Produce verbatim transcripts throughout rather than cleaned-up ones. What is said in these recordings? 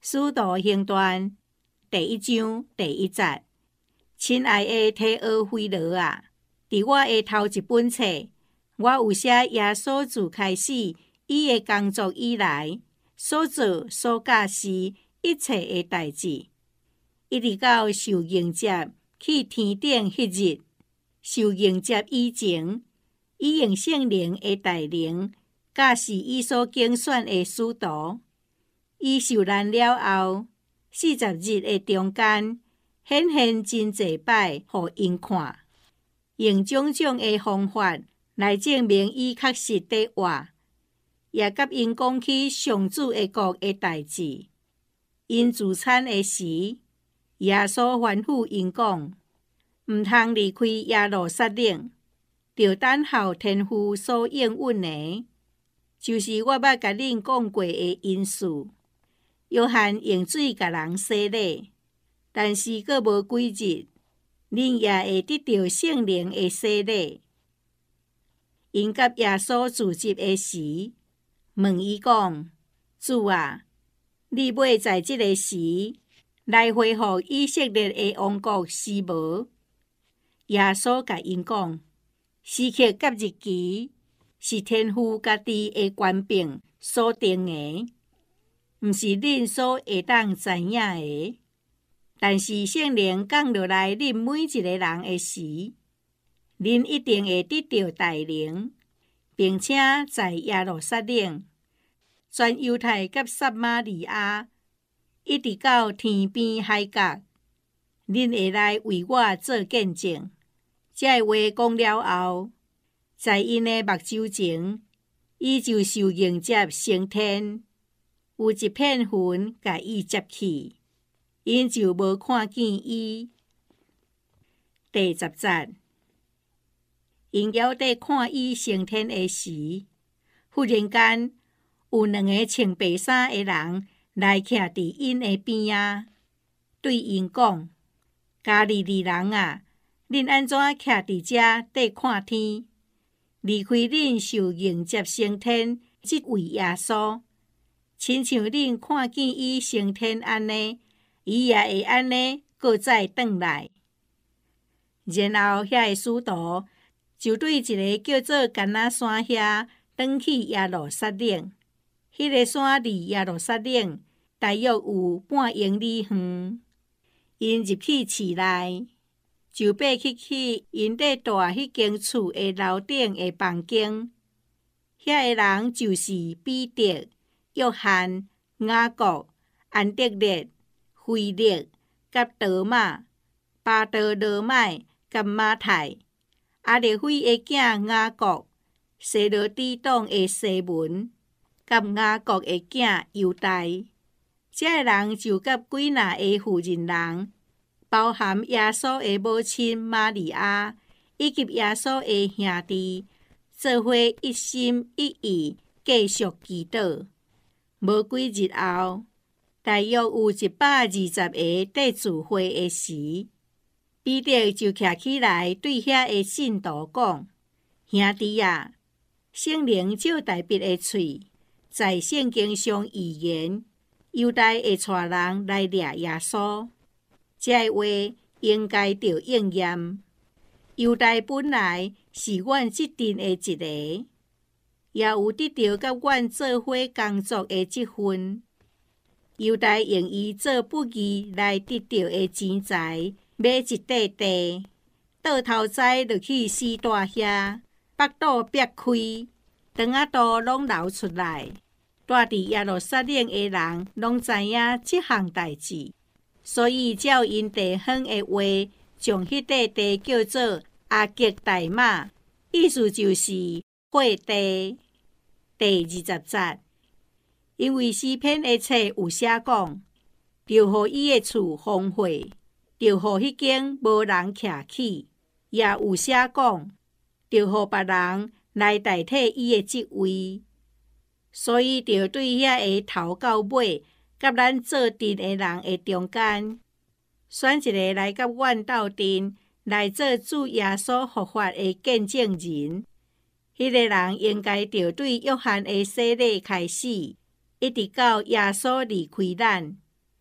使徒行传第一章第一节，亲爱的提俄菲罗啊，伫我的头一本册，我有写耶稣自开始伊的工作以来所做所教示一切的代志，一直到受迎接去天顶迄日。受迎接以前，伊用圣灵的带领，教示伊所拣选的使徒。伊受难了后，四十日的中间，显现真济摆，互因看，用种种的方法来证明伊确实伫活，也甲因讲起上主的国的代志。因自产的时，耶稣吩咐因讲，毋通离开耶路撒冷，着等候天父所应允的，就是我捌甲恁讲过的因事。约翰用水甲人洗礼，但是阁无几日，恁也会得到圣灵的洗礼。因甲耶稣自集的时，问伊讲：主啊，你要在即个时来恢复以色列的王国是无？耶稣甲因讲：时刻甲日期是天父家己的权柄所定的，毋是恁所会当知影的。但是圣灵降落来恁每一个人的时，恁一定会得到带领，并且在耶路撒冷、全犹太甲撒玛利亚，一直到天边海角，恁会来为我做见证。这话讲了后，在因的目睭前，伊就受迎接升天，有一片云甲伊接去，因就无看见伊。第十节，因还在看伊升天的时，忽然间有两个穿白衫的人来徛伫因的边仔，对因讲：加利利人啊，恁安怎徛伫遮缀看天？离开恁受迎接升天即位耶稣，亲像恁看见伊升天安尼，伊也会安尼搁再转来。然后遐个使徒就对一个叫做橄榄山遐转去耶路撒冷。迄、那个山离耶路撒冷大约有半英里远。因入去市内，就爬去去因伫住迄间厝的楼顶的房间。遐个人就是彼得、约翰、雅各、安德烈、腓力、甲多马、巴多罗买、甲马太、阿列菲的囝雅各、西罗底党的西门、甲雅各的囝犹大。这个人就甲几若个妇人人，包含耶稣的母亲玛利亚，以及耶稣的兄弟，做伙一心一意继续祈祷。无几日后，大约有一百二十个伫聚会的时，彼得就徛起来对遐个信徒讲：兄弟啊，圣灵照大笔的喙，在圣经上预言，犹大会带人来掠耶稣。这话应该着应验。犹大本来是阮即阵的一个，也有得到甲阮做伙工作的即份。犹大用伊做不义来得到的钱财，买一块地，倒头栽落去死大遐，腹肚裂开，肠仔肚拢流出来。住伫耶路撒冷的人拢知影即项代志。所以照因地方的话，将迄块地叫做阿吉大马，意思就是火地。第二十节，因为诗篇的册有写讲，着互伊的厝荒废，着互迄间无人徛起，也有写讲，着互别人来代替伊的职位。所以着对遐个头到尾甲咱做阵的人的中间，选一个来甲阮斗阵，来做主耶稣复活的见证人。迄、那个人应该着对约翰的洗礼开始，一直到耶稣离开咱，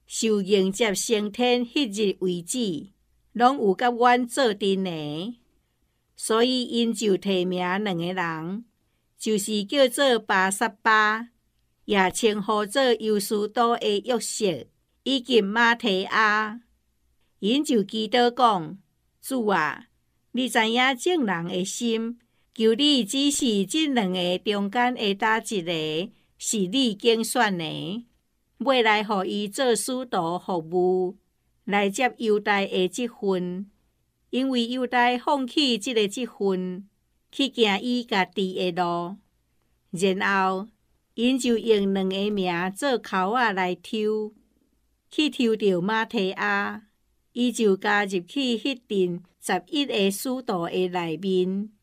受迎接升天迄日为止，拢有甲阮做阵的。所以因就提名两个人，就是叫做巴撒巴，也称呼做犹斯都的约瑟，以及马提亚。因就祈祷讲：主啊，你知影众人的心，求你指示这两个中间的哪一个是你拣选的，要来互伊做使徒服务，来接犹大的职分。因为犹大放弃这个职分，去行伊家己的路，然后因就用两个名做口仔来抽，去抽到马提亚，伊就加入去迄阵十一个使徒的内面。